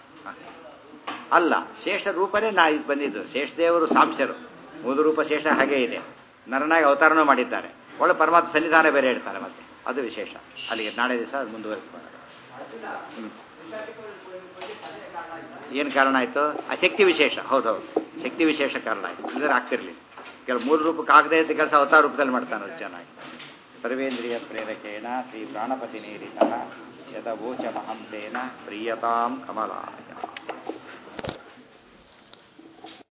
ಅಲ್ಲ. ಶೇಷ ರೂಪನೇ ನಾ ಇದು ಬಂದಿದ್ದು. ಶೇಷದೇವರು ಸಾಂಶರು, ಮೂಲ ರೂಪ ಶೇಷ ಹಾಗೇ ಇದೆ. ನರನಾಗಿ ಅವತಾರನೂ ಮಾಡಿದ್ದಾರೆ. ಒಳ್ಳೆ ಪರಮಾತ್ಮ ಸನ್ನಿಧಾನ ಬೇರೆ ಹೇಳ್ತಾರೆ. ಮತ್ತೆ ಅದು ವಿಶೇಷ. ಅಲ್ಲಿಗೆ ನಾಳೆ ದಿವಸ ಮುಂದುವರಿಸ್ತಾರೆ. ಹ್ಞೂ ಏನು ಕಾರಣ ಆಯಿತು? ಆ ಶಕ್ತಿ ವಿಶೇಷ. ಹೌದೌದು, ಶಕ್ತಿ ವಿಶೇಷ ಕಾರಣ ಆಯಿತು. ಇಲ್ಲದ್ರೆ ಆಗ್ತಿರ್ಲಿಲ್ಲ. ಕೆಲವು ಮೂರು ರೂಪಕ್ಕೆ ಆಗದೆ ಇದ್ದ ಕೆಲಸ ಅವತಾರ ರೂಪದಲ್ಲಿ ಮಾಡ್ತಾನೆ ಅದು ಚೆನ್ನಾಗಿ. ಸರ್ವೇಂದ್ರಿಯ ಪ್ರೇರಕೇಣ ಶ್ರೀ ಪ್ರಾಣಪತಿ ನೀರಿತ ಯದವೋಚ ಮಹಂತೇನ ಪ್ರೀಯತಾಂ ಕಮಲಾಯ.